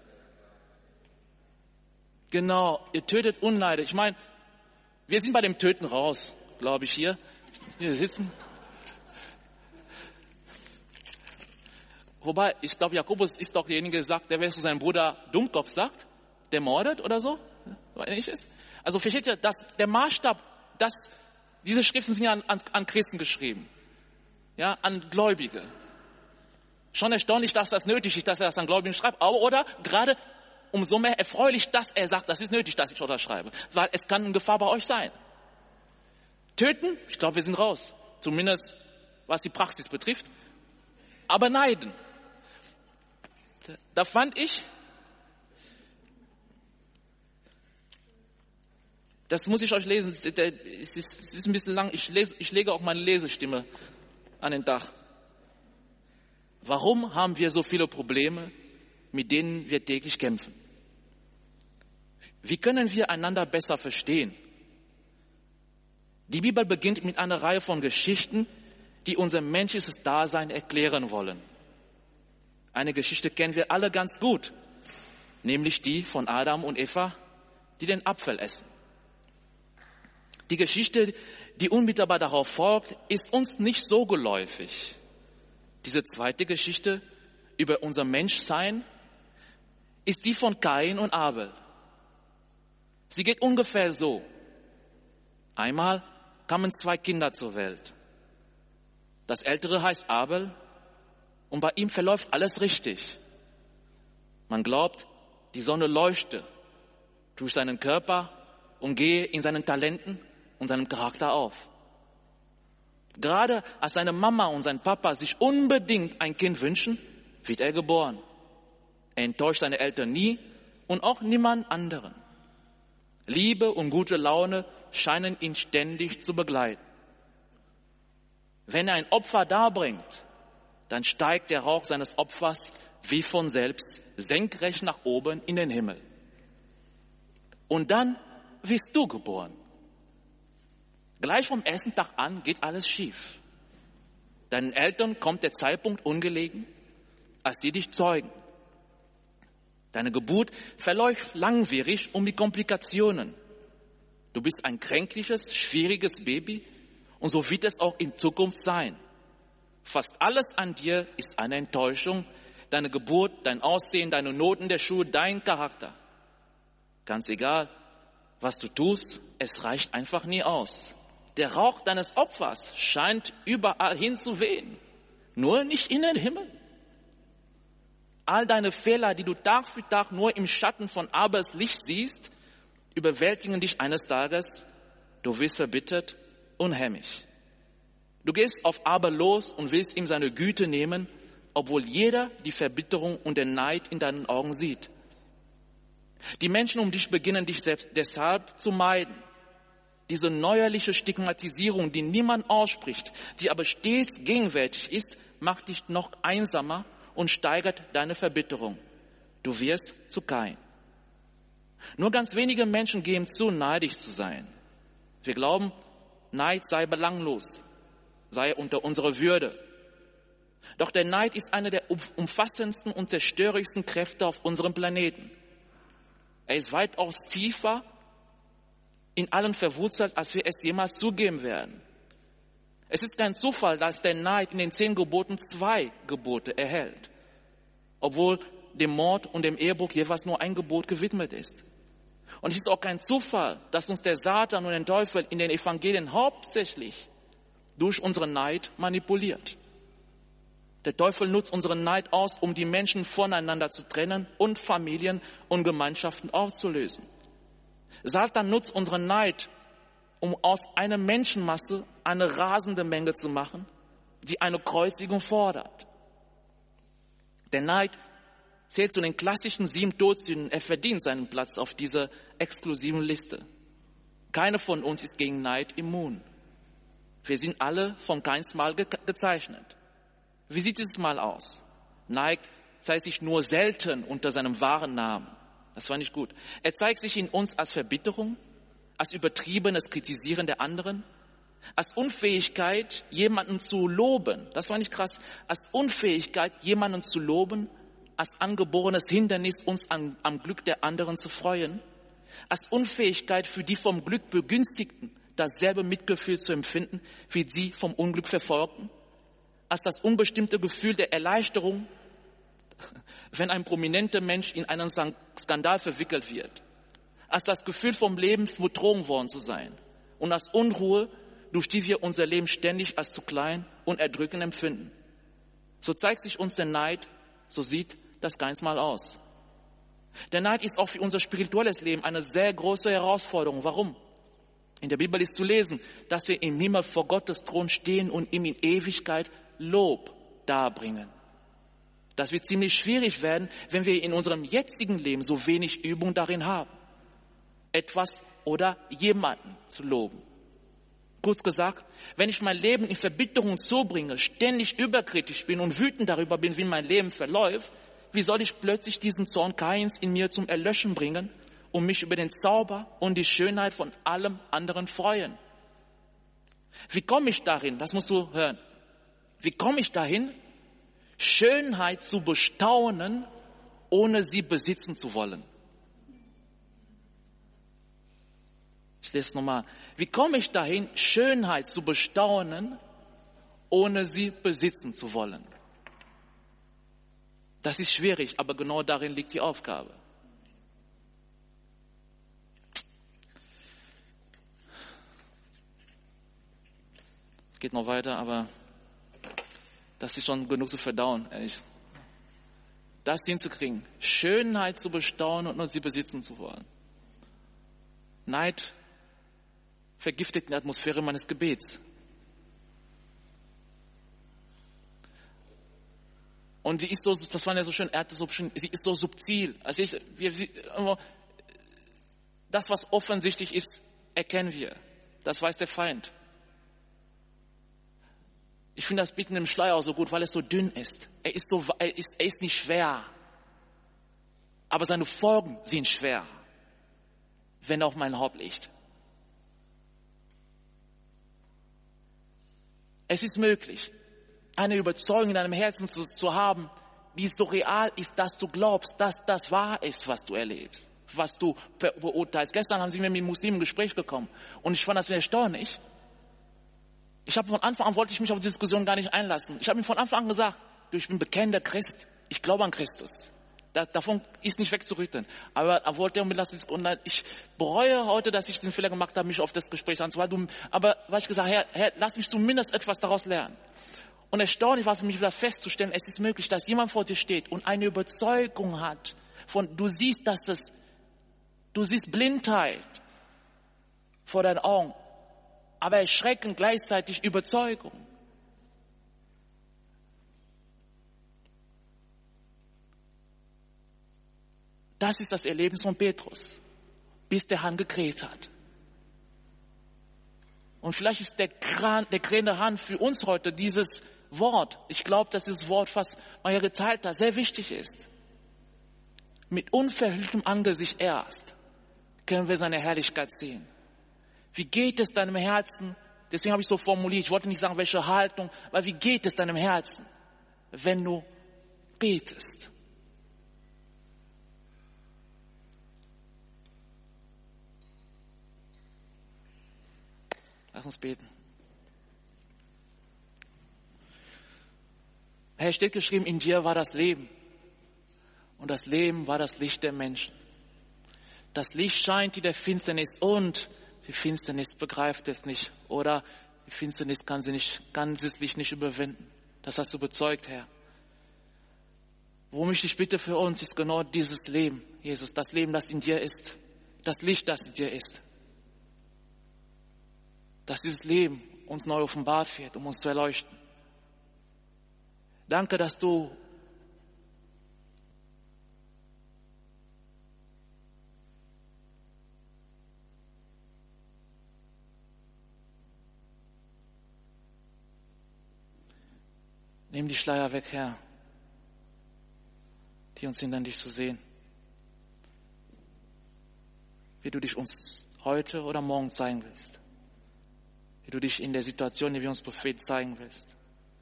Genau, ihr tötet und neidet. Ich meine, wir sind bei dem Töten raus, glaube ich, hier. Wir sitzen. Wobei, ich glaube, Jakobus ist doch derjenige, der sagt, der, wer zu seinem Bruder Dummkopf sagt, der mordet oder so. So ähnlich ist. Also versteht ihr, dass der Maßstab, diese Schriften sind ja an Christen geschrieben. Ja, an Gläubige. Schon erstaunlich, dass das nötig ist, dass er das an Gläubigen schreibt. Aber, oder gerade umso mehr erfreulich, dass er sagt, das ist nötig, dass ich unterschreibe. Weil es kann eine Gefahr bei euch sein. Töten, ich glaube, wir sind raus. Zumindest, was die Praxis betrifft. Aber neiden. Da fand ich, das muss ich euch lesen, es ist ein bisschen lang, ich lege auch meine Lesestimme an den Tag. Warum haben wir so viele Probleme, mit denen wir täglich kämpfen? Wie können wir einander besser verstehen? Die Bibel beginnt mit einer Reihe von Geschichten, die unser menschliches Dasein erklären wollen. Eine Geschichte kennen wir alle ganz gut, nämlich die von Adam und Eva, die den Apfel essen. Die Geschichte, die unmittelbar darauf folgt, ist uns nicht so geläufig. Diese zweite Geschichte über unser Menschsein ist die von Kain und Abel. Sie geht ungefähr so. Einmal kamen 2 Kinder zur Welt. Das ältere heißt Abel und bei ihm verläuft alles richtig. Man glaubt, die Sonne leuchte durch seinen Körper und gehe in seinen Talenten und seinem Charakter auf. Gerade als seine Mama und sein Papa sich unbedingt ein Kind wünschen, wird er geboren. Er enttäuscht seine Eltern nie und auch niemand anderen. Liebe und gute Laune scheinen ihn ständig zu begleiten. Wenn er ein Opfer darbringt, dann steigt der Rauch seines Opfers wie von selbst senkrecht nach oben in den Himmel. Und dann wirst du geboren. Gleich vom ersten Tag an geht alles schief. Deinen Eltern kommt der Zeitpunkt ungelegen, als sie dich zeugen. Deine Geburt verläuft langwierig um die Komplikationen. Du bist ein kränkliches, schwieriges Baby und so wird es auch in Zukunft sein. Fast alles an dir ist eine Enttäuschung. Deine Geburt, dein Aussehen, deine Noten der Schule, dein Charakter. Ganz egal, was du tust, es reicht einfach nie aus. Der Rauch deines Opfers scheint überall hin zu wehen, nur nicht in den Himmel. All deine Fehler, die du Tag für Tag nur im Schatten von Abels Licht siehst, überwältigen dich eines Tages. Du wirst verbittert und hämmig. Du gehst auf Abel los und willst ihm seine Güte nehmen, obwohl jeder die Verbitterung und den Neid in deinen Augen sieht. Die Menschen um dich beginnen dich selbst deshalb zu meiden. Diese neuerliche Stigmatisierung, die niemand ausspricht, die aber stets gegenwärtig ist, macht dich noch einsamer und steigert deine Verbitterung. Du wirst zu Kain. Nur ganz wenige Menschen geben zu, neidisch zu sein. Wir glauben, Neid sei belanglos, sei unter unserer Würde. Doch der Neid ist eine der umfassendsten und zerstörerischsten Kräfte auf unserem Planeten. Er ist weitaus tiefer in allen verwurzelt, als wir es jemals zugeben werden. Es ist kein Zufall, dass der Neid in den 10 Geboten 2 Gebote erhält, obwohl dem Mord und dem Ehebruch jeweils nur ein Gebot gewidmet ist. Und es ist auch kein Zufall, dass uns der Satan und der Teufel in den Evangelien hauptsächlich durch unseren Neid manipuliert. Der Teufel nutzt unseren Neid aus, um die Menschen voneinander zu trennen und Familien und Gemeinschaften aufzulösen. Satan nutzt unseren Neid, um aus einer Menschenmasse eine rasende Menge zu machen, die eine Kreuzigung fordert. Der Neid zählt zu den klassischen 7 Todsünden. Er verdient seinen Platz auf dieser exklusiven Liste. Keiner von uns ist gegen Neid immun. Wir sind alle von Kains Mal gezeichnet. Wie sieht dieses Mal aus? Neid zeigt sich nur selten unter seinem wahren Namen. Das war nicht gut. Er zeigt sich in uns als Verbitterung, als übertriebenes Kritisieren der anderen, als Unfähigkeit, jemanden zu loben. Das war nicht krass. Als Unfähigkeit, jemanden zu loben, als angeborenes Hindernis, uns am Glück der anderen zu freuen, als Unfähigkeit für die vom Glück Begünstigten, dasselbe Mitgefühl zu empfinden, wie sie vom Unglück Verfolgten, als das unbestimmte Gefühl der Erleichterung, wenn ein prominenter Mensch in einen Skandal verwickelt wird, als das Gefühl vom Leben betrogen worden zu sein und als Unruhe, durch die wir unser Leben ständig als zu klein und erdrückend empfinden. So zeigt sich uns der Neid, so sieht das Kains Mal aus. Der Neid ist auch für unser spirituelles Leben eine sehr große Herausforderung. Warum? In der Bibel ist zu lesen, dass wir im Himmel vor Gottes Thron stehen und ihm in Ewigkeit Lob darbringen. Das wird ziemlich schwierig werden, wenn wir in unserem jetzigen Leben so wenig Übung darin haben, etwas oder jemanden zu loben. Kurz gesagt, wenn ich mein Leben in Verbitterung zubringe, ständig überkritisch bin und wütend darüber bin, wie mein Leben verläuft, wie soll ich plötzlich diesen Zorn Kains in mir zum Erlöschen bringen und mich über den Zauber und die Schönheit von allem anderen freuen? Wie komme ich dahin? Das musst du hören. Wie komme ich dahin, Schönheit zu bestaunen, ohne sie besitzen zu wollen? Ich lese es nochmal. Wie komme ich dahin, Schönheit zu bestaunen, ohne sie besitzen zu wollen? Das ist schwierig, aber genau darin liegt die Aufgabe. Es geht noch weiter, aber das ist schon genug zu verdauen, ehrlich. Das hinzukriegen, Schönheit zu bestaunen und nur sie besitzen zu wollen. Neid vergiftet die Atmosphäre meines Gebets. Und sie ist so, das war ja so schön, sie ist so subtil. Also das, was offensichtlich ist, erkennen wir. Das weiß der Feind. Ich finde das Bieten im Schleier auch so gut, weil es so dünn ist. Er ist nicht schwer. Aber seine Folgen sind schwer, wenn er auf mein Haupt liegt. Es ist möglich, eine Überzeugung in deinem Herzen zu haben, die so real ist, dass du glaubst, dass das wahr ist, was du erlebst, was du beurteilst. Gestern haben sie mir mit Muslimen ein Gespräch bekommen und ich fand das erstaunlich. Von Anfang an wollte ich mich auf die Diskussion gar nicht einlassen. Ich habe ihm von Anfang an gesagt, ich bin bekennender Christ, ich glaube an Christus. Davon ist nicht wegzurütteln. Aber er wollte mir lassen, und ich bereue heute, dass ich den Fehler gemacht habe, mich auf das Gespräch anzuhalten. Aber weil ich gesagt habe, Herr, lass mich zumindest etwas daraus lernen. Und erstaunlich war für mich wieder festzustellen, es ist möglich, dass jemand vor dir steht und eine Überzeugung hat von, du siehst Blindheit vor deinen Augen, aber Erschrecken gleichzeitig Überzeugung. Das ist das Erlebnis von Petrus, bis der Hahn gekräht hat. Und vielleicht ist der krähende Hahn für uns heute dieses Wort, ich glaube, dass dieses Wort, was man ja geteilt hat, sehr wichtig ist. Mit unverhülltem Angesicht erst können wir seine Herrlichkeit sehen. Wie geht es deinem Herzen? Deswegen habe ich so formuliert, ich wollte nicht sagen, welche Haltung, weil wie geht es deinem Herzen, wenn du betest? Lass uns beten. Herr, steht geschrieben, in dir war das Leben. Und das Leben war das Licht der Menschen. Das Licht scheint in der Finsternis und die Finsternis begreift es nicht. Oder die Finsternis kann dieses Licht nicht überwinden. Das hast du bezeugt, Herr. Worum ich dich bitte für uns, ist genau dieses Leben, Jesus. Das Leben, das in dir ist. Das Licht, das in dir ist. Dass dieses Leben uns neu offenbart wird, um uns zu erleuchten. Danke, dass du nimm die Schleier weg, Herr, die uns hindern, dich zu sehen. Wie du dich uns heute oder morgen zeigen willst. Wie du dich in der Situation, in der wir uns Prophet zeigen willst.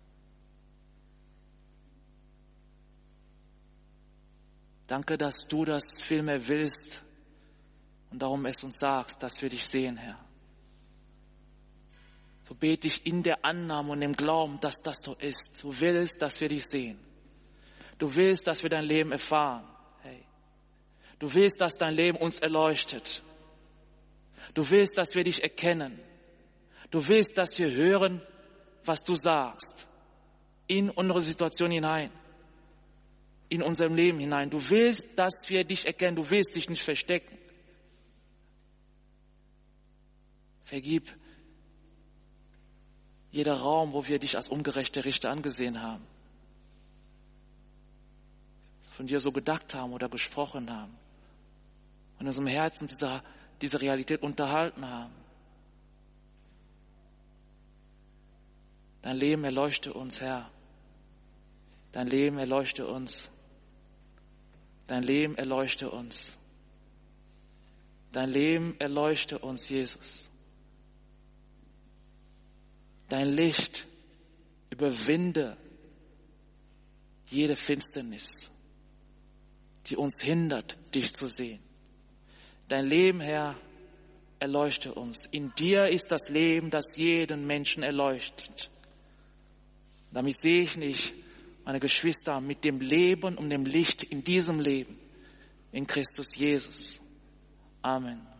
Danke, dass du das vielmehr willst und darum es uns sagst, dass wir dich sehen, Herr. So bete ich in der Annahme und im Glauben, dass das so ist. Du willst, dass wir dich sehen. Du willst, dass wir dein Leben erfahren. Hey. Du willst, dass dein Leben uns erleuchtet. Du willst, dass wir dich erkennen. Du willst, dass wir hören, was du sagst. In unsere Situation hinein. In unserem Leben hinein. Du willst, dass wir dich erkennen. Du willst dich nicht verstecken. Vergib jeder Raum, wo wir dich als ungerechter Richter angesehen haben. Von dir so gedacht haben oder gesprochen haben. Und in unserem Herzen diese Realität unterhalten haben. Dein Leben erleuchte uns, Herr. Dein Leben erleuchte uns. Dein Leben erleuchte uns. Dein Leben erleuchte uns, Jesus. Dein Licht überwinde jede Finsternis, die uns hindert, dich zu sehen. Dein Leben, Herr, erleuchte uns. In dir ist das Leben, das jeden Menschen erleuchtet. Damit sehe ich nicht meine Geschwister mit dem Leben und dem Licht in diesem Leben, in Christus Jesus. Amen.